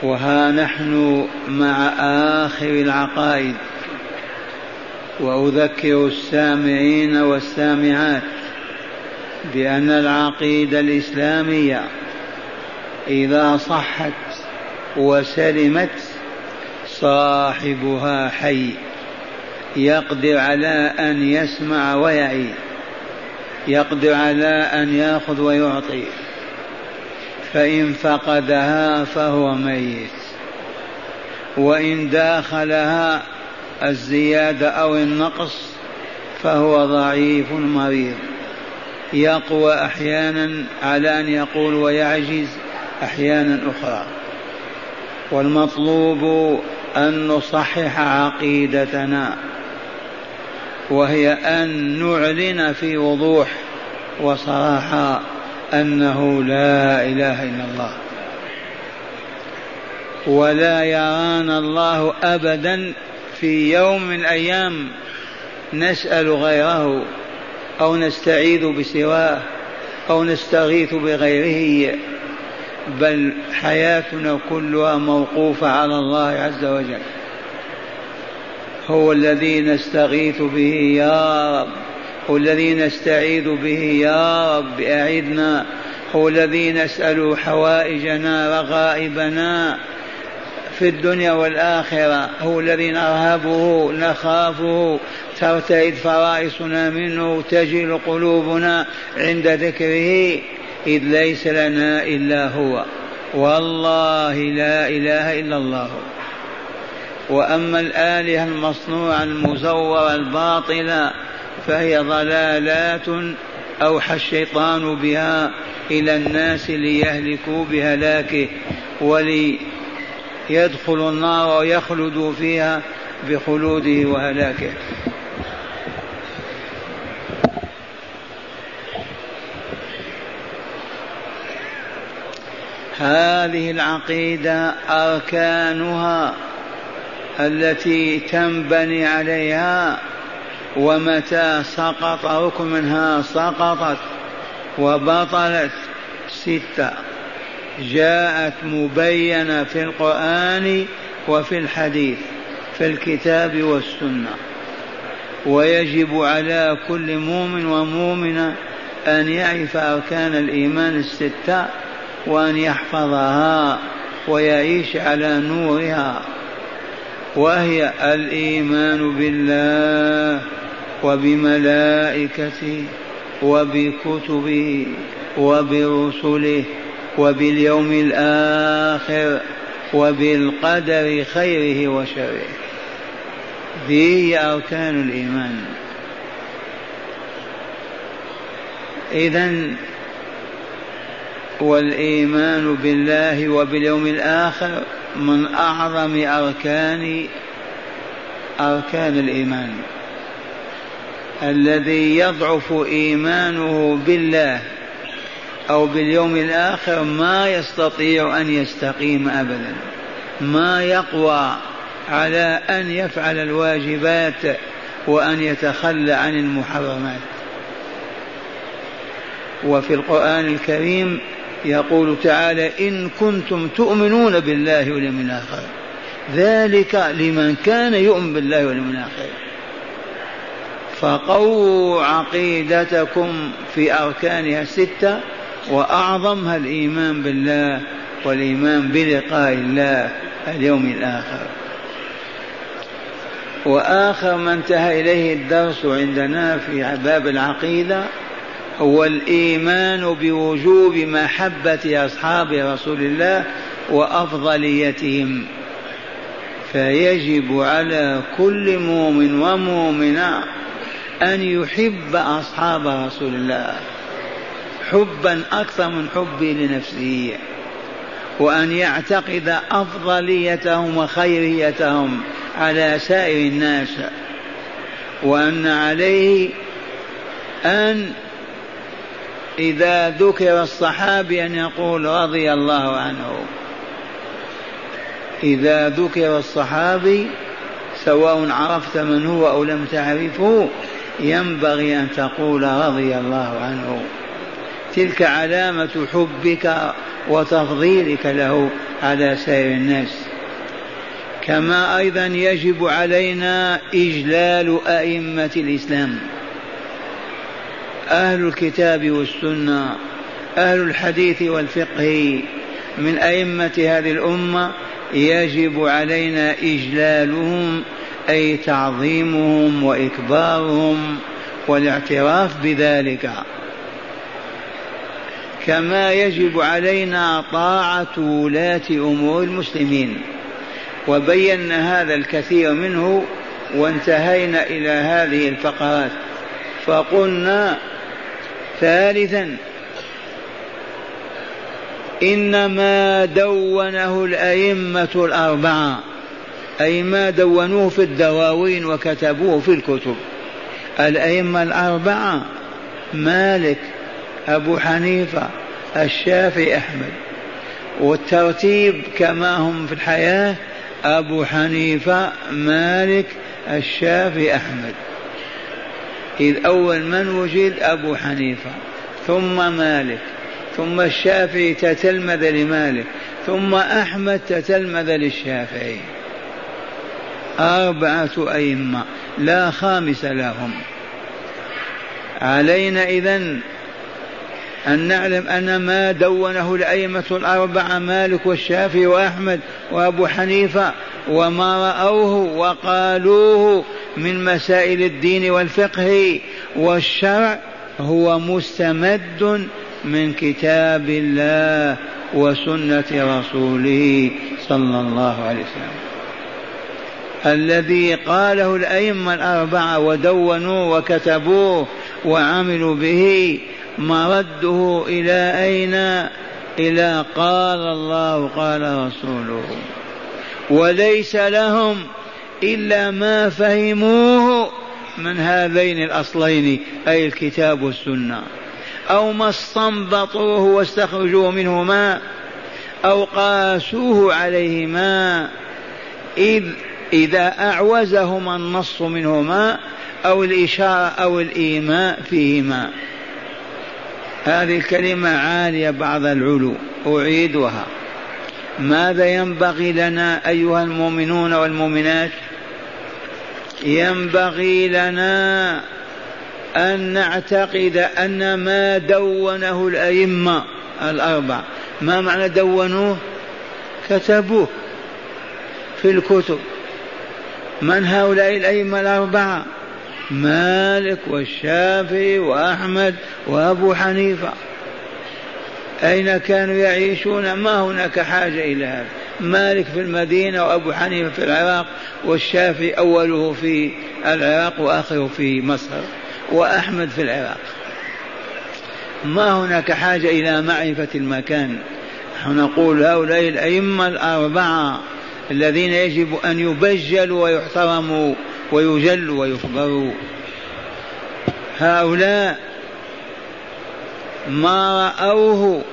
وها نحن مع آخر العقائد، وأذكر السامعين والسامعات بأن العقيدة الإسلامية إذا صحت وسلمت صاحبها حي، يقدر على أن يسمع ويعي، يقدر على أن يأخذ ويعطي، فإن فقدها فهو ميت، وإن داخلها الزيادة أو النقص فهو ضعيف مريض، يقوى أحيانا على أن يقول ويعجز أحيانا أخرى. والمطلوب أن نصحح عقيدتنا، وهي أن نعلن في وضوح وصراحة أنه لا إله إلا الله، ولا يرانا الله أبدا في يوم من الأيام نسأل غيره أو نستعيذ بسواه أو نستغيث بغيره، بل حياتنا كلها موقوفة على الله عز وجل. هو الذي نستغيث به يا رب، هو الذي نستعيذ به يا رب أعذنا، هو الذي نسأل حوائجنا رغائبنا في الدنيا والآخرة، هو الذي نرهبه نخافه، ترتعد فرائصنا منه، تجل قلوبنا عند ذكره، إذ ليس لنا إلا هو، والله لا إله إلا الله. وأما الآلهة المصنوعة المزورة الباطلة فهي ضلالات أوحى الشيطان بها إلى الناس ليهلكوا بهلاكه وليدخلوا النار ويخلدوا فيها بخلوده وهلاكه. هذه العقيدة أركانها التي تنبني عليها، ومتى سقط ركن منها سقطت وبطلت. 6 جاءت مبينة في القرآن وفي الحديث في الكتاب والسنة، ويجب على كل مؤمن ومؤمنة أن يعرف أركان الإيمان 6 وأن يحفظها ويعيش على نورها، وهي الإيمان بالله وبملائكته وبكتبه وبرسله وباليوم الآخر وبالقدر خيره وشره. هي أركان الإيمان. إذن والإيمان بالله وباليوم الآخر من أعظم أركان الإيمان. الذي يضعف إيمانه بالله أو باليوم الآخر ما يستطيع أن يستقيم أبدا، ما يقوى على أن يفعل الواجبات وأن يتخلى عن المحرمات. وفي القرآن الكريم يقول تعالى: إن كنتم تؤمنون بالله واليوم الآخر، ذلك لمن كان يؤمن بالله واليوم الآخر. فقووا عقيدتكم في أركانها 6، وأعظمها الإيمان بالله والإيمان بلقاء الله اليوم الآخر. وآخر ما انتهى إليه الدرس عندنا في باب العقيدة هو الإيمان بوجوب محبة أصحاب رسول الله وأفضليتهم. فيجب على كل مؤمن ومؤمنة أن يحب أصحاب رسول الله حبا أكثر من حبه لنفسه، وأن يعتقد أفضليتهم وخيريتهم على سائر الناس، وأن عليه أن إذا ذكر الصحابي أن يقول رضي الله عنه. إذا ذكر الصحابي سواء عرفت من هو أو لم تعرفه ينبغي أن تقول رضي الله عنه. تلك علامة حبك وتفضيلك له على سائر الناس. كما أيضا يجب علينا إجلال أئمة الإسلام، أهل الكتاب والسنة، أهل الحديث والفقه من أئمة هذه الأمة، يجب علينا إجلالهم، أي تعظيمهم وإكبارهم والاعتراف بذلك. كما يجب علينا طاعة ولاة أمور المسلمين، وبينا هذا الكثير منه وانتهينا إلى هذه الفقرات. فقلنا ثالثا إنما دونه الأئمة الأربعة، أي ما دونوه في الدواوين وكتبوه في الكتب. الأئمة الأربعة مالك، أبو حنيفة، الشافعي، أحمد، والترتيب كما هم في الحياة: أبو حنيفة، مالك، الشافعي، أحمد. إذ أول من وجد أبو حنيفة، ثم مالك، ثم الشافعي تتلمذ لمالك، ثم أحمد تتلمذ للشافعي. 4 أئمة لا خامس لهم. علينا إذن أن نعلم أن ما دونه الأئمة الأربعة مالك والشافعي وأحمد وأبو حنيفة وما رأوه وقالوه من مسائل الدين والفقه والشرع هو مستمد من كتاب الله وسنة رسوله صلى الله عليه وسلم. الذي قاله الأئمة الأربعة ودونوه وكتبوه وعملوا به مرده إلى أين؟ إلى قال الله قال رسوله، وليس لهم إلا ما فهموه من هذين الأصلين، أي الكتاب والسنة، أو ما استنبطوه واستخرجوه منهما أو قاسوه عليهما، إذا أعوزهما النص منهما أو الإشارة أو الإيماء فيهما. هذه الكلمة عالية بعض العلو، أعيدها. ماذا ينبغي لنا أيها المؤمنون والمؤمنات؟ ينبغي لنا أن نعتقد أن ما دونه الأئمة الأربعة. ما معنى دونوه؟ كتبوه في الكتب. من هؤلاء الأئمة الأربعة؟ مالك والشافعي وأحمد وأبو حنيفة. أين كانوا يعيشون؟ ما هناك حاجة إلى هذا. مالك في المدينة وأبو حنيفة في العراق، والشافعي أوله في العراق وآخره في مصر، وأحمد في العراق. ما هناك حاجة إلى معرفة المكان. نحن نقول هؤلاء الأئمة الأربعة الذين يجب أن يبجلوا ويحترموا ويجلوا ويخبروا. هؤلاء ما رأوه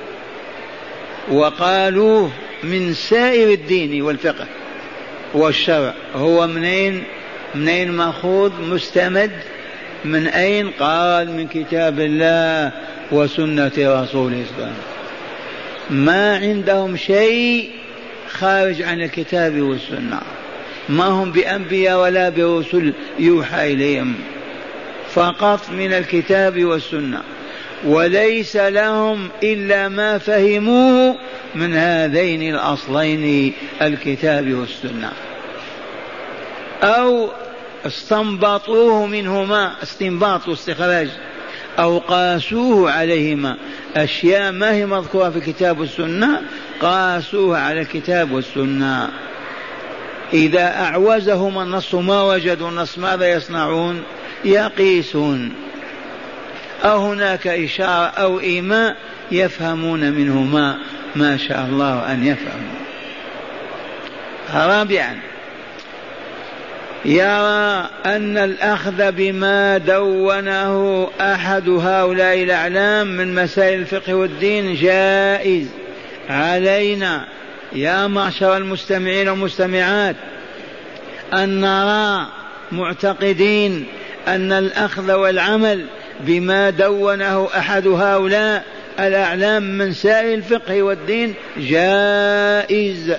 وقالوه من سائر الدين والفقه والشرع هو منين مأخوذ؟ مستمد من أين؟ قال من كتاب الله وسنة رسوله صلى الله عليه وسلم. ما عندهم شيء خارج عن الكتاب والسنة، ما هم بأنبياء ولا برسل يوحى إليهم، فقط من الكتاب والسنة، وليس لهم إلا ما فهموه من هذين الأصلين الكتاب والسنة، أو استنبطوه منهما استنباط واستخراج، أو قاسوه عليهما. أشياء ما هي مذكورة في الكتاب والسنة قاسوها على الكتاب والسنة. إذا أعوزهم النص ما وجدوا النص ماذا يصنعون؟ يقيسون، أو هناك إشارة أو إيماء يفهمون منهما ما شاء الله أن يفهموا. رابعا يرى أن الأخذ بما دونه أحد هؤلاء الأعلام من مسائل الفقه والدين جائز. علينا يا معشر المستمعين والمستمعات أن نرى معتقدين أن الأخذ والعمل بما دونه أحد هؤلاء الأعلام من سائر الفقه والدين جائز،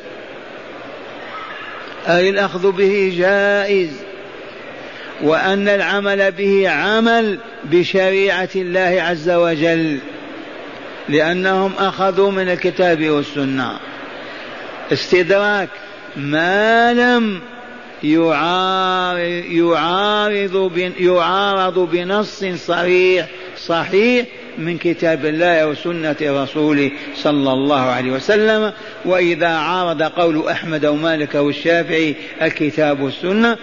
أي الأخذ به جائز، وأن العمل به عمل بشريعة الله عز وجل، لأنهم أخذوا من الكتاب والسنة. استدراك: ما لم يعارض بنص صحيح من كتاب الله وسنة رسوله صلى الله عليه وسلم. وإذا عارض قول أحمد ومالك والشافعي الكتاب والسنة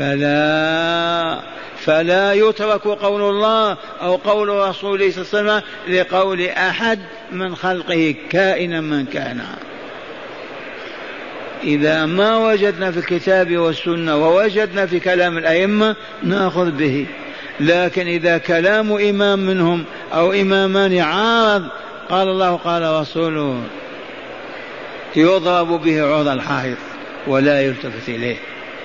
فلا يترك قول الله أو قول رسوله صلى الله عليه وسلم لقول أحد من خلقه كائنا من كان. إذا ما وجدنا في الكتاب والسنة ووجدنا في كلام الأئمة نأخذ به، لكن إذا كلام إمام منهم أو إمامان عارض قال الله قال رسوله يضرب به عرض الحائط ولا يلتفت إليه.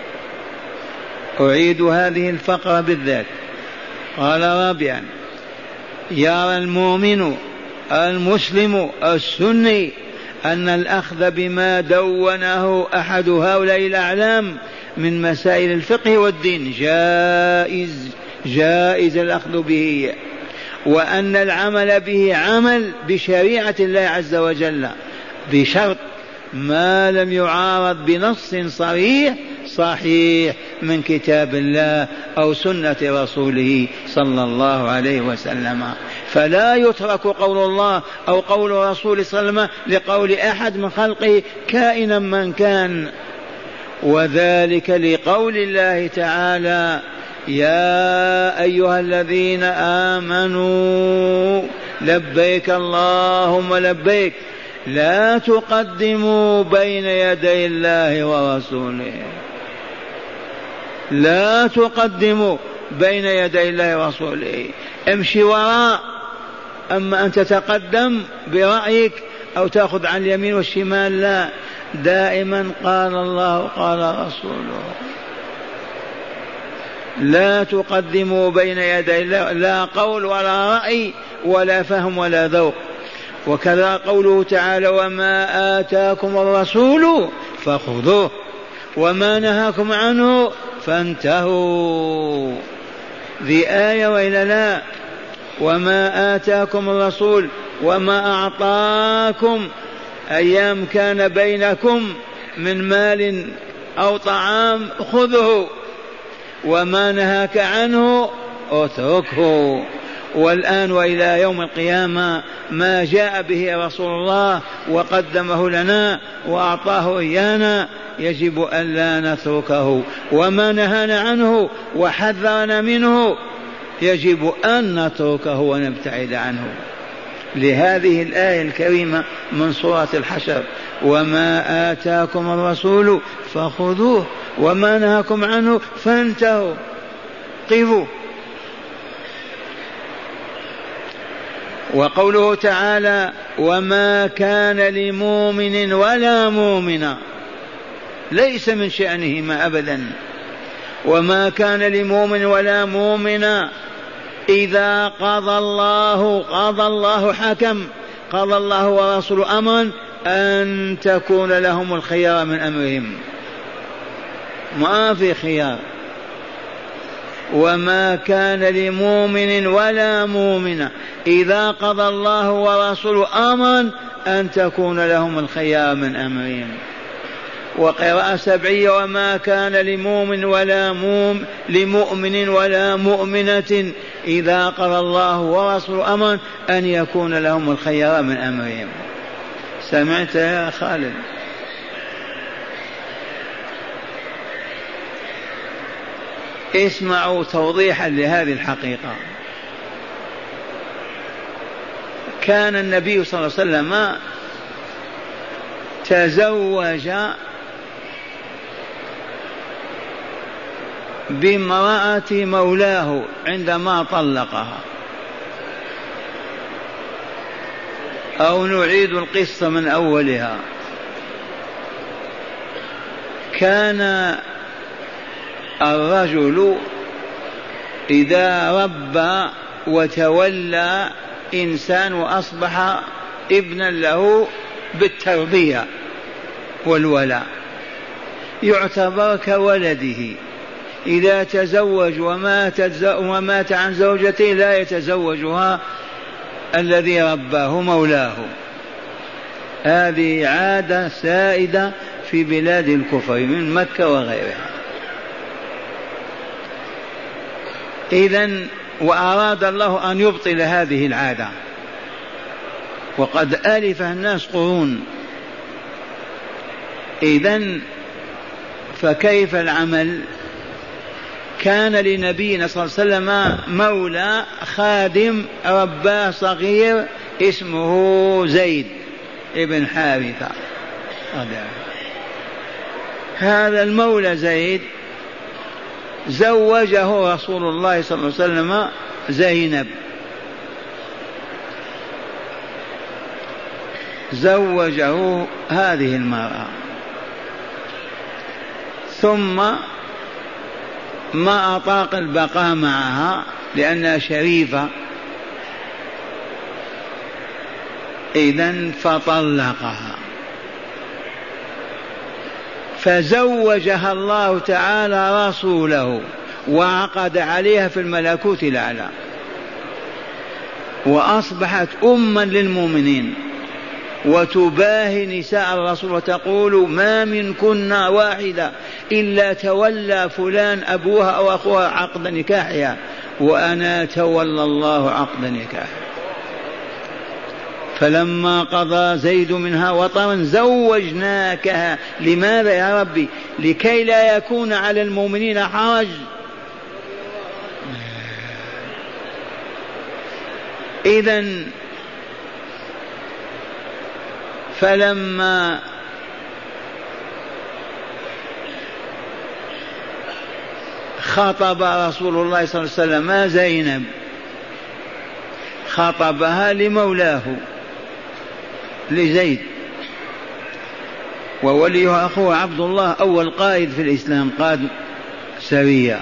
أعيد هذه الفقرة بالذات. قال: رابعا: يرى المؤمن المسلم السني أن الأخذ بما دونه أحد هؤلاء الأعلام من مسائل الفقه والدين جائز الأخذ به، وأن العمل به عمل بشريعة الله عز وجل، بشرط ما لم يعارض بنص صحيح من كتاب الله أو سنة رسوله صلى الله عليه وسلم. فلا يترك قول الله أو قول رسوله صلى الله عليه وسلم لقول أحد من خلقه كائنا من كان. وذلك لقول الله تعالى: يا أيها الذين آمنوا لبيك اللهم لبيك لا تقدموا بين يدي الله ورسوله. لا تقدموا بين يدي الله ورسوله، امشي وراء، أما أن تتقدم برأيك أو تأخذ عن اليمين والشمال، لا، دائما قال الله قال رسوله. لا تقدموا بين يدي الله، لا قول ولا رأي ولا فهم ولا ذوق. وكذا قوله تعالى: وما آتاكم الرسول فخذوه وما نهاكم عنه فانتهوا. ذي آية وإلا لا؟ وما آتاكم الرسول وما أعطاكم أيام كان بينكم من مال أو طعام خذه، وما نهاك عنه اتركه. والآن وإلى يوم القيامة ما جاء به رسول الله وقدمه لنا وأعطاه إيانا يجب أن لا نتركه، وما نهانا عنه وحذرنا منه يجب أن نتركه ونبتعد عنه. لهذه الآية الكريمة من سورة الحشر: وما آتاكم الرسول فخذوه وما نهاكم عنه فانتهوا، قفوا. وقوله تعالى: وما كان لمؤمن ولا مؤمنة، ليس من شأنهما أبدا. وما كان لمؤمن ولا مؤمنة إذا قضى الله حكم، قضى الله ورسوله أمرا أن تكون لهم الخيار من أمرهم، ما في خيار. وما كان لمؤمن ولا مؤمنة إذا قضى الله ورسوله أمرا أن تكون لهم الخيار من أمرهم. وقراءة سبعية: وما كان لمؤمن ولا مؤمنة إذا قضى الله ورسوله أمرا أن يكون لهم الخيار من أمرهم. سمعت يا خالد؟ اسمعوا توضيحا لهذه الحقيقة. كان النبي صلى الله عليه وسلم تزوج بامرأة مولاه عندما طلقها. أو نعيد القصة من أولها. كان الرجل إذا ربى وتولى إنسان وأصبح ابنا له بالتربية والولاء، يعتبر كولده. إذا تزوج ومات عن زوجته لا يتزوجها الذي رباه مولاه. هذه عادة سائدة في بلاد الكفر من مكة وغيرها. إذن وأراد الله أن يبطل هذه العادة، وقد ألفها الناس قرون. إذن فكيف العمل؟ كان لنبينا صلى الله عليه وسلم مولى خادم رباه صغير اسمه زيد ابن حارثة. هذا المولى زيد زوجه رسول الله صلى الله عليه وسلم زينب، زوجه هذه المرأة، ثم ما أطاق البقاء معها لأنها شريفة، إذن فطلقها، فزوجها الله تعالى رسوله وعقد عليها في الملكوت الأعلى، وأصبحت أما للمؤمنين وتباهي نساء الرسول وتقول ما منكن واحدة إلا تولى فلان أبوها أو أخوها عقد نكاحها وأنا تولى الله عقد نكاحها. فلما قضى زيد منها وطرا زوجناكها. لماذا يا ربي؟ لكي لا يكون على المؤمنين حرج. إذن فلما خطب رسول الله صلى الله عليه وسلم زينب خطبها لمولاه لزيد، ووليه أخوه عبد الله أول قائد في الإسلام، قائد سرية.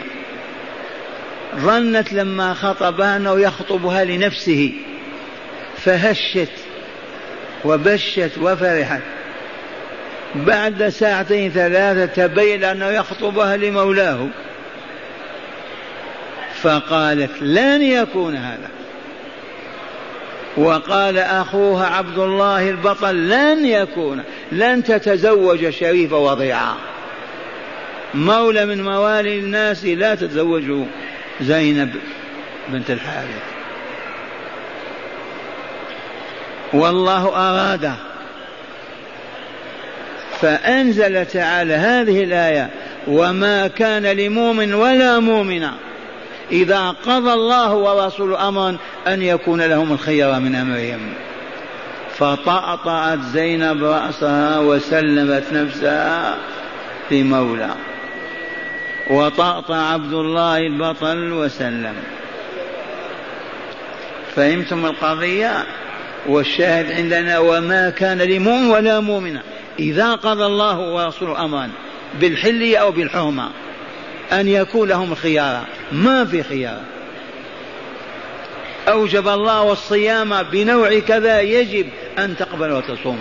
ظنت لما خطبها أنه يخطبها لنفسه فهشت وبشت وفرحت. بعد ساعتين ثلاثة تبين أنه يخطبها لمولاه، فقالت لن يكون هذا. وقال أخوها عبد الله البطل لن يكون، لن تتزوج شريفة وضيعة مولى من موالي الناس، لا تتزوج زينب بنت الحارث. والله أراد فأنزل تعالى هذه الآية وما كان لمؤمن ولا مؤمنة إذا قضى الله ورسوله أمرا أن يكون لهم الخير من أمرهم. فطأطأت زينب رأسها وسلمت نفسها لمولى، وطأطأ عبد الله البطل وسلم. فهمتم القضية؟ والشاهد عندنا وما كان لمؤمن ولا مؤمنة إذا قضى الله ورسوله أمرا بالحل أو بالحرمة أن يكون لهم الخيار، ما في خيار. أوجب الله الصيام بنوع كذا يجب أن تقبل وتصوم.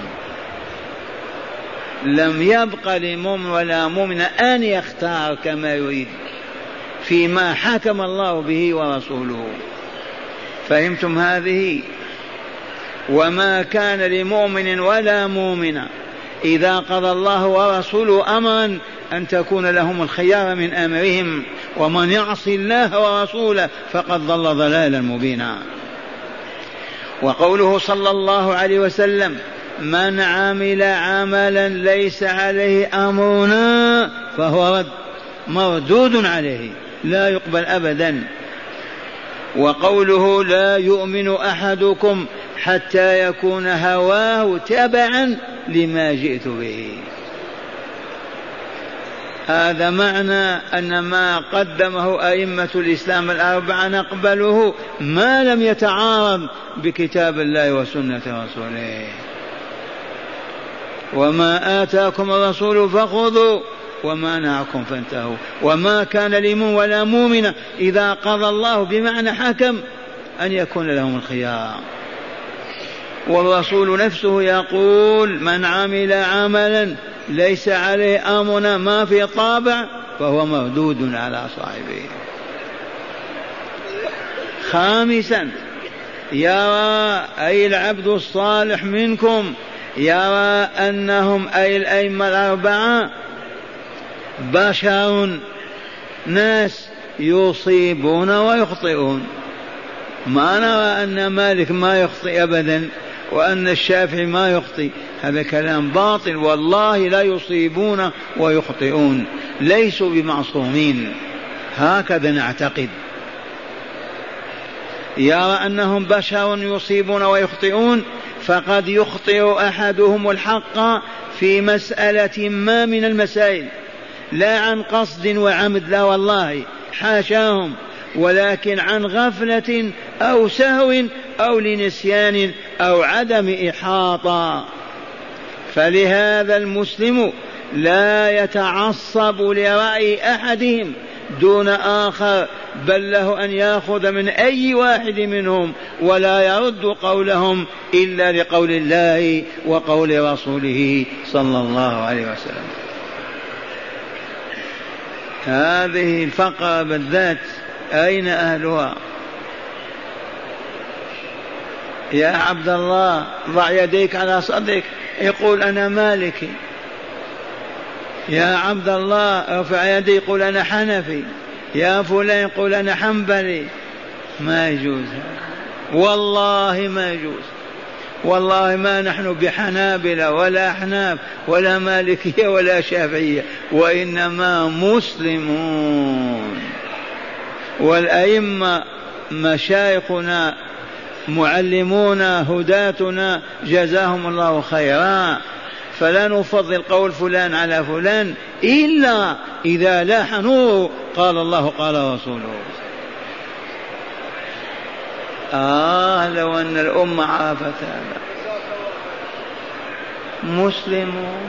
لم يبق لمؤمن ولا مؤمن أن يختار كما يريد فيما حكم الله به ورسوله. فهمتم هذه؟ وما كان لمؤمن ولا مؤمنة إذا قضى الله ورسوله أمرا أن تكون لهم الخيار من أمرهم ومن يعص الله ورسوله فقد ضل ضلالا مبينا. وقوله صلى الله عليه وسلم من عمل عملا ليس عليه أمرنا فهو رد مردود عليه لا يقبل أبدا. وقوله لا يؤمن أحدكم حتى يكون هواه تبعا لما جئت به، هذا معنى أن ما قدمه أئمة الإسلام الأربعة نقبله ما لم يتعارض بكتاب الله وسنة رسوله. وما آتاكم الرسول فخذوا وما نهاكم فانتهوا. وما كان لمؤمن ولا مؤمنة إذا قضى الله بمعنى حكم أن يكون لهم الخيار. والرسول نفسه يقول من عمل عملا ليس عليه أمرنا ما في طابع فهو مردود على صاحبه. خامسا يرى أي العبد الصالح منكم يرى أنهم أي الأئمة الأربعة بشر ناس يصيبون ويخطئون. ما نرى أن مالك ما يخطئ أبدا وأن الشافعي ما يخطئ، هذا كلام باطل. والله لا يصيبون ويخطئون، ليسوا بمعصومين، هكذا نعتقد. يرى أنهم بشر يصيبون ويخطئون، فقد يخطئ أحدهم الحق في مسألة ما من المسائل، لا عن قصد وعمد، لا والله حاشاهم، ولكن عن غفلة أو سهو أو لنسيان أو عدم إحاطة. فلهذا المسلم لا يتعصب لرأي أحدهم دون آخر، بل له أن يأخذ من أي واحد منهم ولا يرد قولهم إلا لقول الله وقول رسوله صلى الله عليه وسلم. هذه الفقرة بالذات أين أهلها؟ يا عبد الله ضع يديك على صدرك، يقول أنا مالكي. يا عبد الله ارفع يدي، يقول أنا حنفي. يا فلان يقول أنا حنبلي. ما يجوز، والله ما يجوز. والله ما نحن بحنابلة ولا أحناف ولا مالكية ولا شافعية، وإنما مسلمون. والأئمة مشايخنا معلمونا هداتنا جزاهم الله خيرا، فلا نفضل قول فلان على فلان إلا إذا لاح نور قال الله قال رسوله. لو أن الأمة عرفت هذا. مسلمون.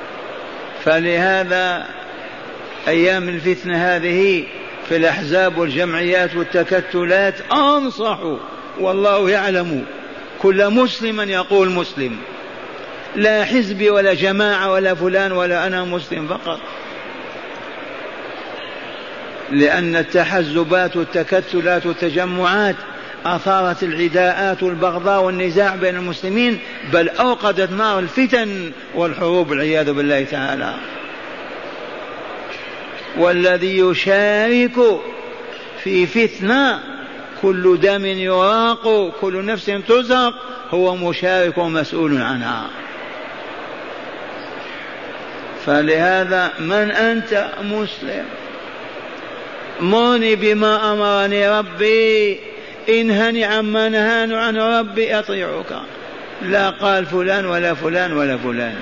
فلهذا أيام الفتنة هذه في الأحزاب والجمعيات والتكتلات أنصحوا، والله يعلم كل مسلم يقول مسلم، لا حزب ولا جماعة ولا فلان ولا أنا مسلم فقط، لأن التحزبات والتكتلات والتجمعات أثارت العداءات والبغضاء والنزاع بين المسلمين، بل أوقدت نار الفتن والحروب والعياذ بالله تعالى. والذي يشارك في فتنة كل دم يراق كل نفس تزهق هو مشارك ومسؤول عنها. فلهذا من أنت؟ مسلم. مرني بما أمرني ربي، انهني عما نهان عنه ربي أطيعك. لا قال فلان ولا فلان ولا فلان.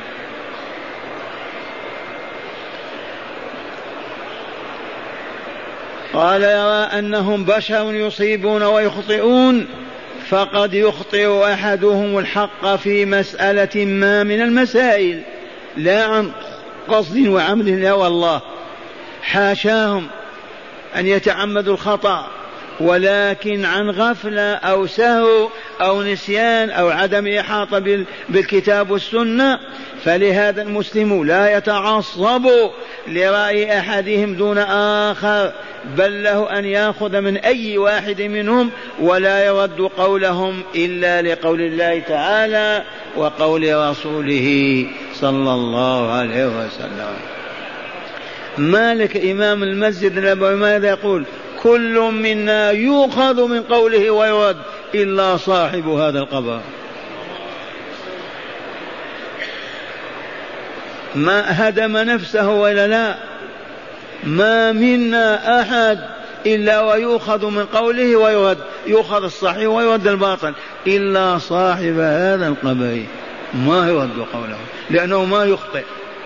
قال يرى أنهم بشر يصيبون ويخطئون، فقد يخطئ أحدهم الحق في مسألة ما من المسائل، لا عن قصد وعمد، لا والله حاشاهم أن يتعمدوا الخطأ، ولكن عن غفلة أو سهو أو نسيان أو عدم إحاطة بالكتاب والسنة. فلهذا المسلم لا يتعصب لرأي أحدهم دون آخر، بل له أن يأخذ من أي واحد منهم ولا يرد قولهم إلا لقول الله تعالى وقول رسوله صلى الله عليه وسلم. مالك إمام المسجد النبوي ماذا يقول؟ كل منا يؤخذ من قوله ويرد إلا صاحب هذا القبر. ما هدم نفسه ولا لا؟ ما منا أحد إلا ويؤخذ من قوله ويرد، يؤخذ الصحيح ويرد الباطل، إلا صاحب هذا القبر ما يرد قوله لأنه ما يخطئ.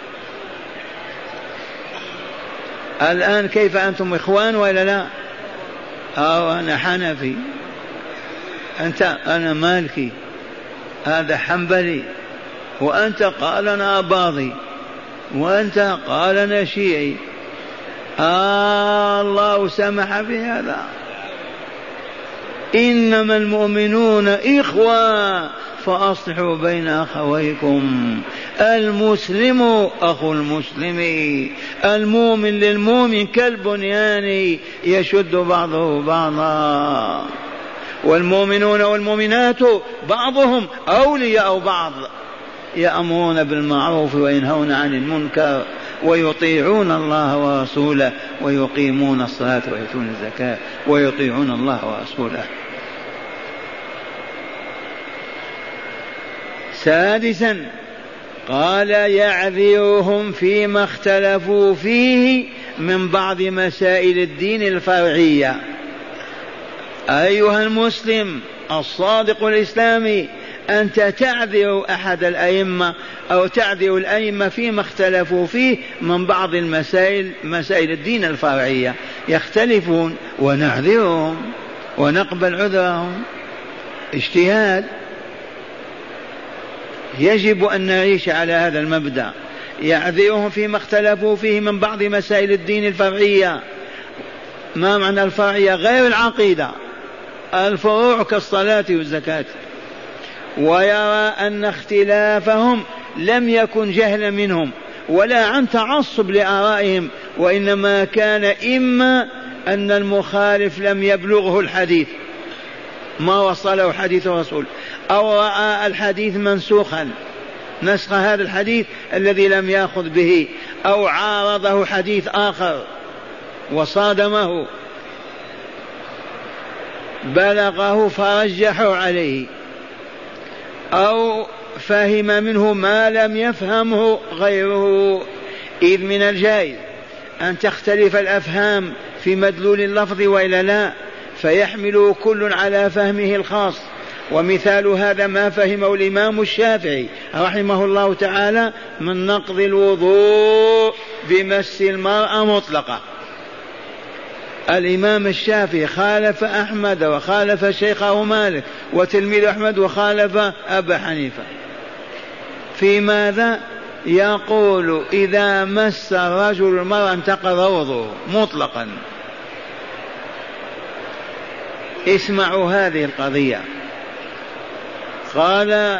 الآن كيف أنتم إخوان ولا لا؟ أنا حنفي، أنت أنا مالكي، هذا حنبلي، وأنت قال أنا أباضي، وأنت قال أنا شيعي. الله سمح بهذا. إنما المؤمنون إخوة فأصلحوا بين أخويكم. المسلم أخو المسلم، المؤمن للمؤمن كالبنيان يشد بعضه بعضا. والمؤمنون والمؤمنات بعضهم أولياء بعض، يأمرون بالمعروف وينهون عن المنكر ويطيعون الله ورسوله ويقيمون الصلاة ويؤتون الزكاة ويطيعون الله ورسوله. سادسا قال يعذرهم فيما اختلفوا فيه من بعض مسائل الدين الفرعية. أيها المسلم الصادق الإسلامي، أنت تعذر أحد الأئمة أو تعذر الأئمة فيما اختلفوا فيه من بعض المسائل، مسائل الدين الفرعية، يختلفون ونعذرهم ونقبل عذرهم، اجتهاد. يجب أن نعيش على هذا المبدأ، يعذرهم فيما اختلفوا فيه من بعض مسائل الدين الفرعية. ما معنى الفرعية؟ غير العقيدة، الفروع كالصلاة والزكاة. ويرى أن اختلافهم لم يكن جهلا منهم ولا عن تعصب لآرائهم، وإنما كان إما أن المخالف لم يبلغه الحديث، ما وصله حديث الرسول، أو رأى الحديث منسوخا، نسخ هذا الحديث الذي لم يأخذ به، أو عارضه حديث آخر وصادمه بلغه فرجحوا عليه، أو فهم منه ما لم يفهمه غيره. إذ من الجائز أن تختلف الأفهام في مدلول اللفظ وإلا لا، فيحمل كل على فهمه الخاص. ومثال هذا ما فهمه الإمام الشافعي رحمه الله تعالى من نقض الوضوء بمس المرأة مطلقة. الإمام الشافعي خالف أحمد وخالف شيخه مالك وتلميذ أحمد وخالف أبا حنيفة في ماذا؟ يقول إذا مس الرجل المرأة انتقض وضوءه مطلقا. اسمعوا هذه القضية. قال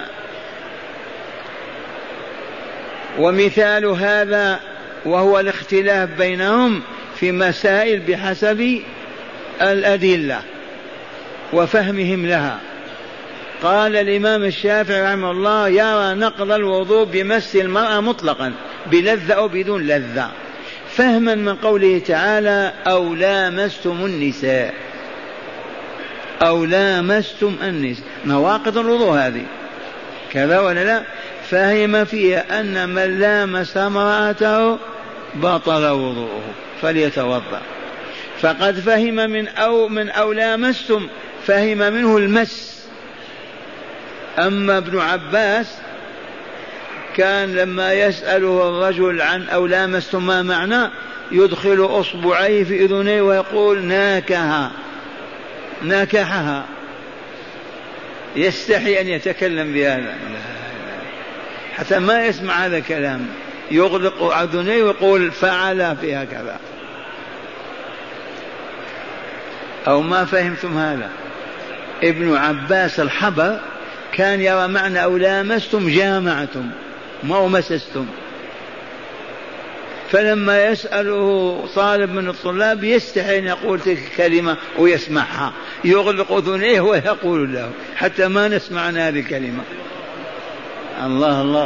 ومثال هذا وهو الاختلاف بينهم في مسائل بحسب الأدلة وفهمهم لها. قال الإمام الشافعي رحمه الله يرى نقض الوضوء بمس المرأة مطلقا بلذة أو بدون لذة، فهما من قوله تعالى أو لامستم النساء، أو لامستم النساء، نواقض الوضوء هذه كذا ولا لا؟ فهم فيها أن من لامس امرأته بطل وضوءه فليتوضأ. فقد فهم من أو لامستم فهم منه المس. أما ابن عباس كان لما يسأله الرجل عن أو لامستم ما معنى يدخل أصبعيه في أذنيه ويقول ناكحها، يستحي أن يتكلم بهذا حتى ما يسمع هذا الكلام، يغلق أذنيه ويقول فعل فيها كذا. أو ما فهمتم هذا؟ ابن عباس الحبر كان يرى معنى أو لامستم جامعتم ما مسستم. فلما يسأله طالب من الطلاب يستحي أن يقول تلك الكلمة ويسمعها، يغلق أذنيه ويقول له حتى ما نسمع عن هذه الكلمة. الله الله.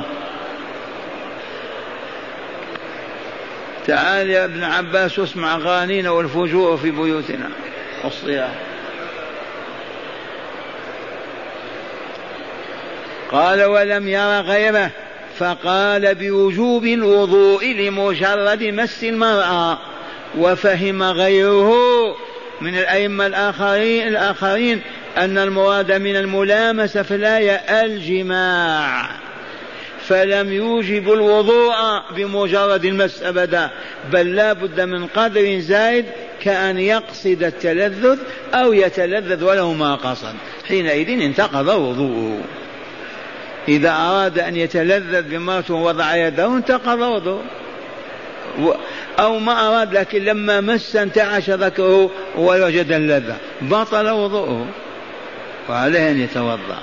تعال يا ابن عباس واسمع أغانينا والفجور في بيوتنا والصيام. قال ولم ير غيره فقال بوجوب الوضوء لمجرد مس المرأة. وفهم غيره من الأئمة الآخرين أن المراد من الملامسة في الآية الجماع، فلم يوجب الوضوء بمجرد المس أبدا، بل لا بد من قدر زائد كأن يقصد التلذذ أو يتلذذ ولو ما قصد، حينئذ انتقض وضوءه. إذا أراد أن يتلذذ بمرته ووضع يده انتقض وضوءه، أو ما أراد لكن لما مس انتعش ذكره ووجد اللذة بطل وضوءه. وعليه أن يتوضأ،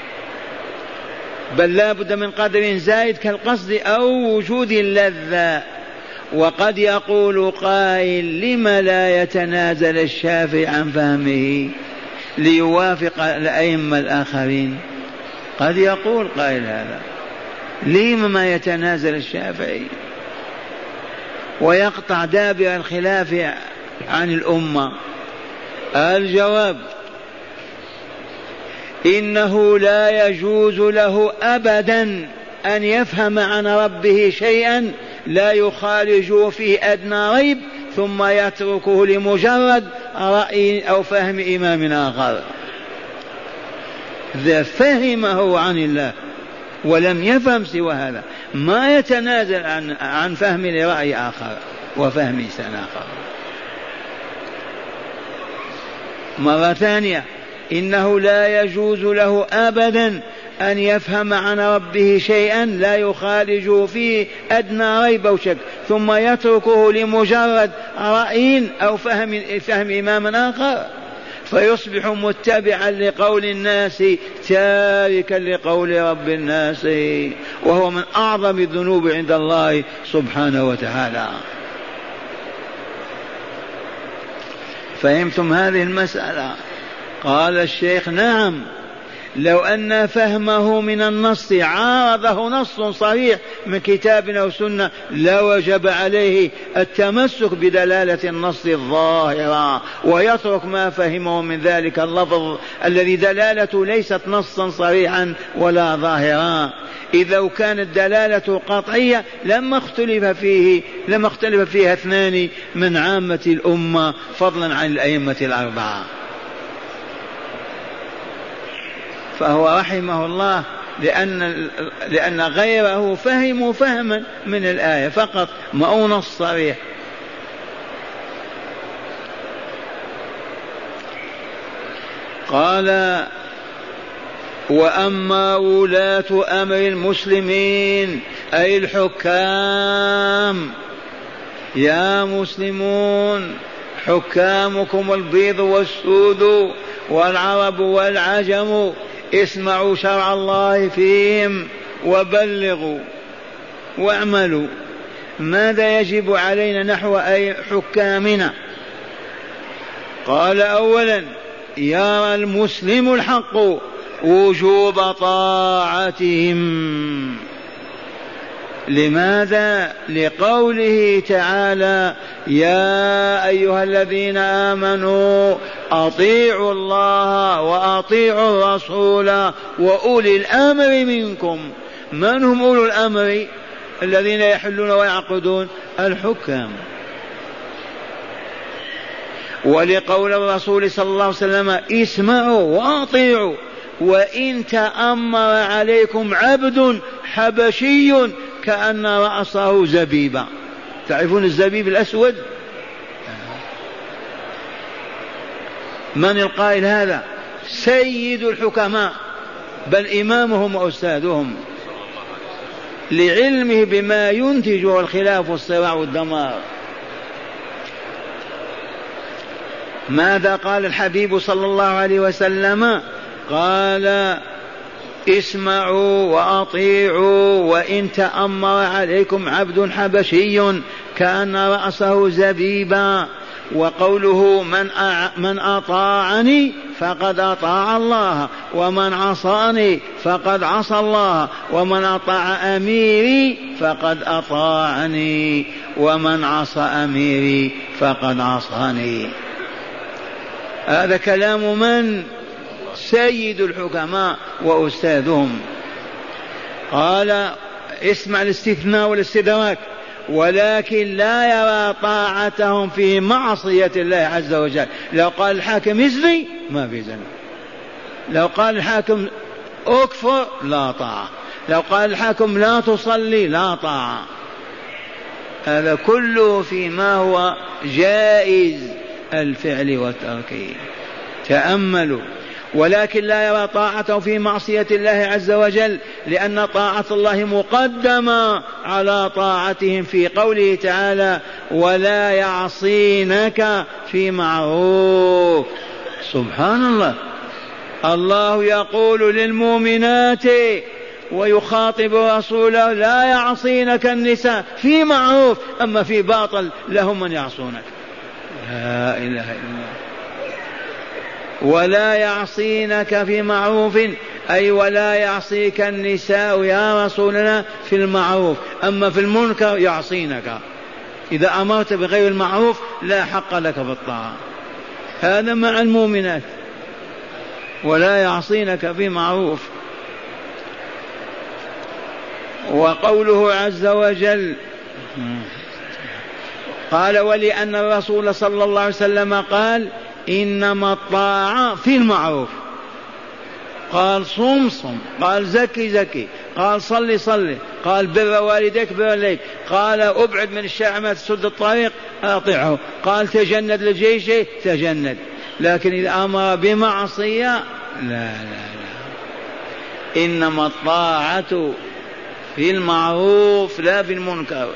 بل لا بد من قدر زائد كالقصد أو وجود اللذة. وقد يقول قائل: لم لا يتنازل الشافعي عن فهمه ليوافق الأئمة الآخرين؟ قد يقول قائل هذا، لم ما يتنازل الشافعي ويقطع دابر الخلاف عن الأمة؟ الجواب: إنه لا يجوز له أبدا أن يفهم عن ربه شيئا لا يخالج فيه أدنى ريب ثم يتركه لمجرد رأي أو فهم إمام آخر. إذا فهمه عن الله ولم يفهم سوى هذا ما يتنازل عن فهم لرأي آخر وفهم إنسان آخر. مرة ثانية: إنه لا يجوز له أبدا أن يفهم عن ربه شيئا لا يخالج فيه أدنى ريب أو شك ثم يتركه لمجرد رأي أو فهم إمام آخر، فيصبح متبعا لقول الناس تاركا لقول رب الناس، وهو من أعظم الذنوب عند الله سبحانه وتعالى. فهمتم هذه المسألة؟ قال الشيخ: نعم، لو أن فهمه من النص عارضه نص صريح من كتاب أو سنة لوجب عليه التمسك بدلالة النص الظاهرة ويترك ما فهمه من ذلك اللفظ الذي دلالته ليست نصا صريحا ولا ظاهرا. إذا كانت الدلالة قطعية لما اختلف فيها اثنان من عامة الأمة فضلا عن الأئمة الأربعة. فهو رحمه الله لأن غيره فهموا فهما من الآية فقط ما هو نص صريح. قال: وأما ولاة أمر المسلمين أي الحكام، يا مسلمون حكامكم البيض والسود والعرب والعجم، اسمعوا شرع الله فيهم وبلغوا واعملوا. ماذا يجب علينا نحو أي حكامنا؟ قال: أولا يرى المسلم الحق وجوب طاعتهم. لماذا؟ لقوله تعالى: يا أيها الذين آمنوا أطيعوا الله وأطيعوا الرسول وأولي الأمر منكم. من هم أولو الأمر؟ الذين يحلون ويعقدون، الحكام. ولقول الرسول صلى الله عليه وسلم: اسمعوا وأطيعوا وإن تأمر عليكم عبد حبشي كأن رأسه زبيبة. تعرفون الزبيب الأسود؟ من القائل هذا؟ سيد الحكماء بل إمامهم وأستاذهم، لعلمه بما ينتجه الخلاف والصراع والدمار. ماذا قال الحبيب صلى الله عليه وسلم؟ قال: اسمعوا وأطيعوا وإن تأمر عليكم عبد حبشي كأن رأسه زبيبا. وقوله: من أطاعني فقد أطاع الله ومن عصاني فقد عصى الله ومن أطاع أميري فقد أطاعني ومن عصى أميري فقد عصاني. هذا كلام من؟ سيد الحكماء وأستاذهم. قال: اسمع الاستثناء والاستدراك: ولكن لا يرى طاعتهم في معصية الله عز وجل. لو قال الحاكم ازني ما في زنا، لو قال الحاكم اكفر لا طاعة، لو قال الحاكم لا تصلي لا طاعة. هذا كله فيما هو جائز الفعل والترك. تأملوا: ولكن لا يرى طاعته في معصية الله عز وجل لأن طاعة الله مقدمة على طاعتهم في قوله تعالى: ولا يعصينك في معروف. سبحان الله، الله يقول للمؤمنات ويخاطب رسوله: لا يعصينك النساء في معروف، أما في باطل لهم من يعصونك. لا إله إلا الله. ولا يعصينك في معروف، أي ولا يعصيك النساء يا رسولنا في المعروف، أما في المنكر يعصينك. إذا أمرت بغير المعروف لا حق لك في الطاعة. هذا مع المؤمنات. ولا يعصينك في معروف. وقوله عز وجل قال: ولأن الرسول صلى الله عليه وسلم قال: إنما الطاعة في المعروف. قال: صم صم، قال: زكي زكي، قال: صلي صلي، قال: بر والديك بر والديك، قال: أبعد من الشارع ما تسد الطريق أطيعه، قال: تجند للجيش تجند. لكن إذا أمر بمعصية لا لا لا. إنما الطاعة في المعروف لا في المنكر.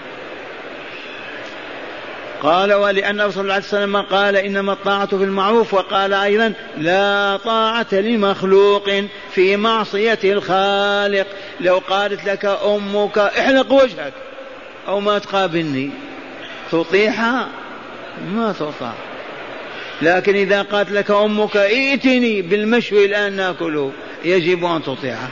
قال: ولأن رسول الله صلى الله عليه وسلم قال: إنما الطاعة في المعروف. وقال أيضا: لا طاعة لمخلوق في معصية الخالق. لو قالت لك أمك: احلق وجهك أو ما تقابلني، تطيعها؟ ما تطاع. لكن إذا قالت لك أمك: ائتني بالمشوي الآن ناكله، يجب أن تطيعها.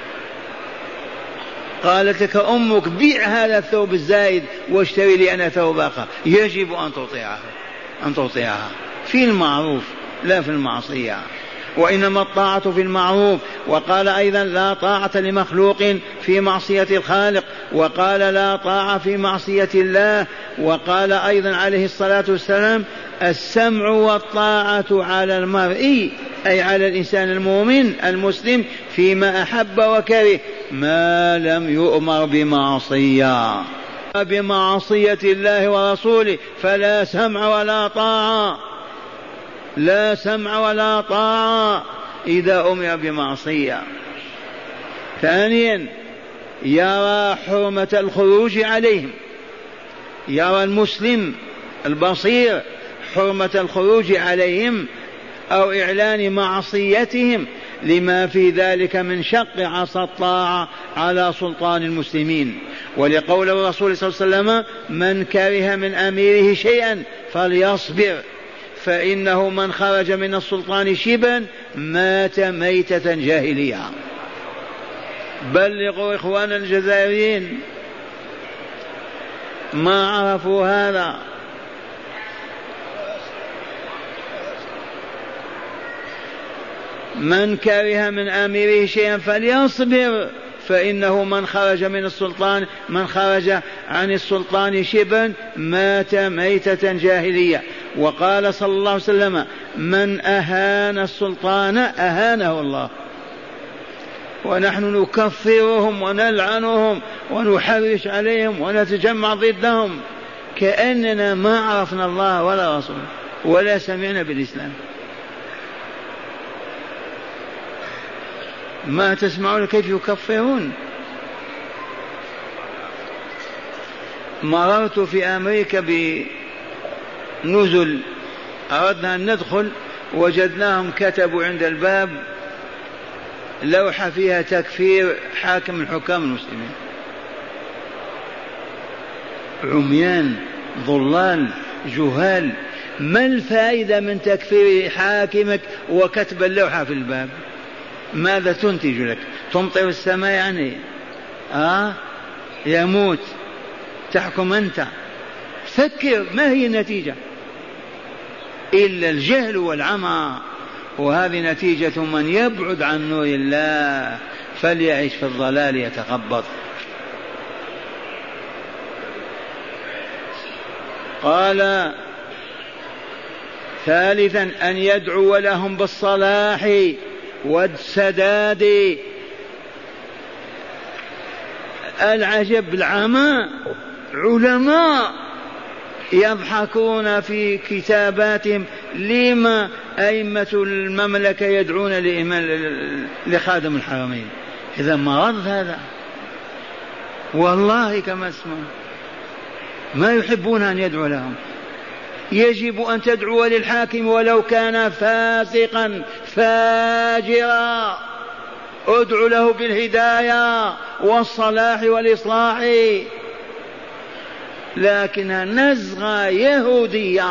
قالت لك أمك: بيع هذا الثوب الزايد واشتري لي أنا ثوب آخر، يجب أن تطيعها في المعروف لا في المعصية. وإنما الطاعة في المعروف. وقال أيضا: لا طاعة لمخلوق في معصية الخالق. وقال: لا طاعة في معصية الله. وقال أيضا عليه الصلاة والسلام: السمع والطاعة على المرء، أي على الإنسان المؤمن المسلم، فيما أحب وكره، ما لم يؤمر بمعصية الله ورسوله، فلا سمع ولا طاعة. لا سمع ولا طاعة إذا أمر بمعصية. ثانيا: يرى حرمة الخروج عليهم. يرى المسلم البصير حرمة الخروج عليهم أو إعلان معصيتهم، لما في ذلك من شق عصا الطاعة على سلطان المسلمين. ولقول الرسول صلى الله عليه وسلم: من كره من أميره شيئا فليصبر، فإنه من خرج من السلطان شبا مات ميتة جاهلية. بلغوا إخوان الجزائريين، ما عرفوا هذا. من كره من أميره شيئا فليصبر، فإنه من خرج عن السلطان شبا مات ميتة جاهلية. وقال صلى الله عليه وسلم: من أهان السلطان أهانه الله. ونحن نكفرهم ونلعنهم ونحرش عليهم ونتجمع ضدهم كأننا ما عرفنا الله ولا رسوله ولا سمعنا بالإسلام. ما تسمعون كيف يكفرون. مررت في أمريكا بنزل، أردنا أن ندخل، وجدناهم كتبوا عند الباب لوحة فيها تكفير حاكم من حكام المسلمين. عميان ضلال جهال. ما الفائدة من تكفير حاكمك وكتب اللوحة في الباب؟ ماذا تنتج لك؟ تمطر السماء يعني؟ يموت، تحكم أنت. فكر ما هي النتيجة؟ إلا الجهل والعمى، وهذه نتيجة من يبعد عن نور الله فليعيش في الضلال يتخبط. قال: ثالثا: أن يدعو لهم بالصلاح والسداد. العجب العمى، علماء يضحكون في كتاباتهم لما أئمة المملكة يدعون لخادم الحرمين. إذا مرض هذا والله كما اسمه، ما يحبون أن يدعو لهم. يجب أن تدعو للحاكم ولو كان فاسقا فاجرا ادع له بالهداية والصلاح والإصلاح، لكنها نزغة يهودية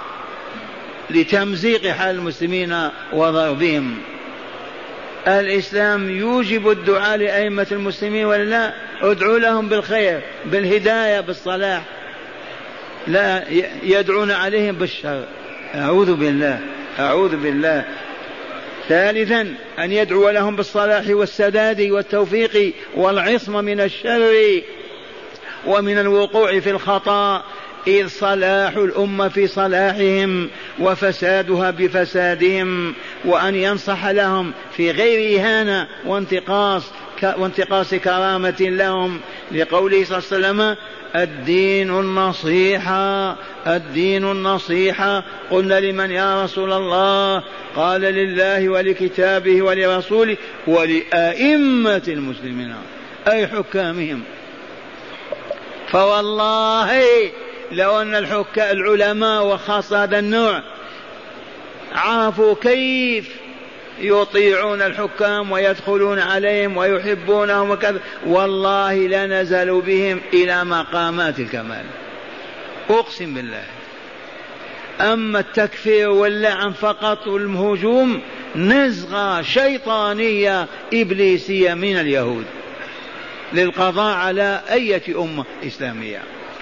لتمزيق حال المسلمين وضربهم. الإسلام يوجب الدعاء لأئمة المسلمين ولا لا؟ ادعوا لهم بالخير بالهداية بالصلاح، لا يدعون عليهم بالشر. أعوذ بالله أعوذ بالله. ثالثا أن يدعو لهم بالصلاح والسداد والتوفيق والعصمة من الشر ومن الوقوع في الخطأ، إذ صلاح الأمة في صلاحهم وفسادها بفسادهم، وأن ينصح لهم في غير إهانة وانتقاص كرامة لهم، لقوله صلى الله عليه وسلم الدين النصيحة الدين النصيحة. قلنا لمن يا رسول الله؟ قال لله ولكتابه ولرسوله ولأئمة المسلمين أي حكامهم. فوالله لو أن العلماء وخاصة هذا النوع عرفوا كيف يطيعون الحكام ويدخلون عليهم ويحبونهم وكذا، والله لنزلوا بهم إلى مقامات الكمال، أقسم بالله. أما التكفير واللعن فقط والهجوم نزغة شيطانية إبليسية من اليهود للقضاء على أي أمة إسلامية.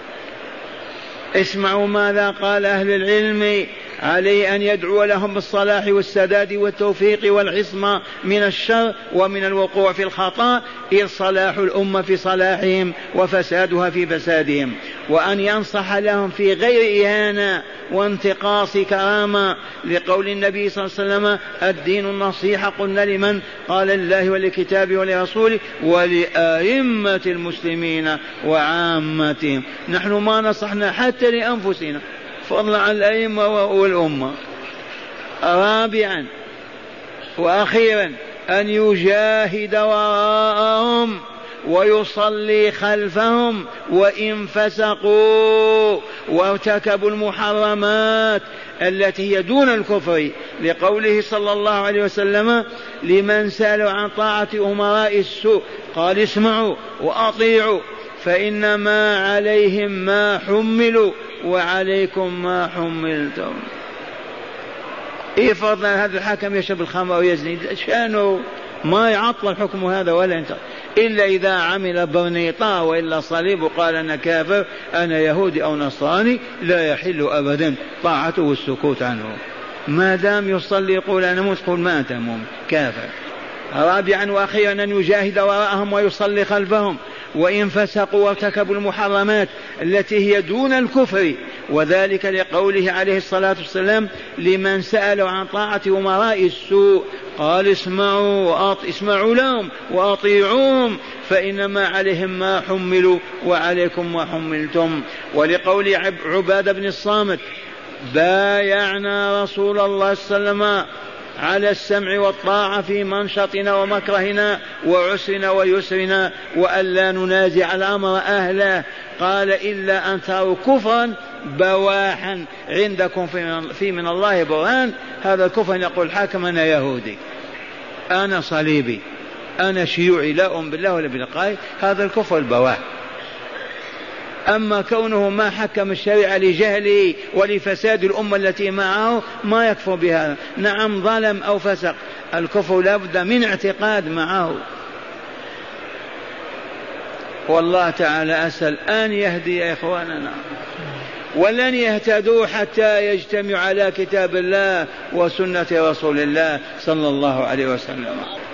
اسمعوا ماذا قال أهل العلم: عليه أن يدعو لهم بالصلاح والسداد والتوفيق والعصمة من الشر ومن الوقوع في الخطأ، إذ صلاح الأمة في صلاحهم وفسادها في فسادهم، وأن ينصح لهم في غير إهانة وانتقاص كرامة، لقول النبي صلى الله عليه وسلم الدين النصيحة. قلنا لمن؟ قال لله ولكتابه ولرسوله ولأئمة المسلمين وعامتهم. نحن ما نصحنا حتى لأنفسنا فضلا عن الأئمة والأمة. رابعا وأخيرا أن يجاهد وراءهم ويصلي خلفهم وإن فسقوا وارتكبوا المحرمات التي هي دون الكفر، لقوله صلى الله عليه وسلم لمن سألوا عن طاعة أمراء السوء قال اسمعوا وأطيعوا فإنما عليهم ما حملوا وعليكم ما حملتم. افرض هذا الحاكم يشرب الخمر ويزني، شأنه ما يعطل حكم هذا ولا انت، إلا إذا عمل برنيطة وإلا صليب وقال أنا كافر أنا يهودي أو نصراني، لا يحل أبدا طاعته والسكوت عنه. ما دام يصلي يقول أنا مسلم ما أنت مؤمن كافر. رابعا وأخيرا أن يجاهد وراءهم ويصلي خلفهم وإن فسقوا وارتكبوا المحرمات التي هي دون الكفر، وذلك لقوله عليه الصلاة والسلام لمن سألوا عن طاعة أمراء السوء قال اسمعوا لهم وأطيعوهم فإنما عليهم ما حملوا وعليكم ما حملتم. ولقول عبادة بن الصامت بايعنا رسول الله صلى الله عليه وسلم على السمع والطاعة في منشطنا ومكرهنا وعسرنا ويسرنا وألا ننازع الأمر أهله، قال إلا أن تروا كفرا بواحا عندكم في من الله برهان. هذا الكفر يقول الحاكم أنا يهودي أنا صليبي أنا شيوعي لا أؤمن بالله ولا بلقائه، هذا الكفر البواح. أما كونه ما حكم الشريعة لجهله ولفساد الأمة التي معه ما يكفر بهذا. نعم ظلم أو فسق، الكفر لا بد من اعتقاد معه. والله تعالى أسأل أن يهدي إخواننا، ولن يهتدوا حتى يجتمعوا على كتاب الله وسنة رسول الله صلى الله عليه وسلم.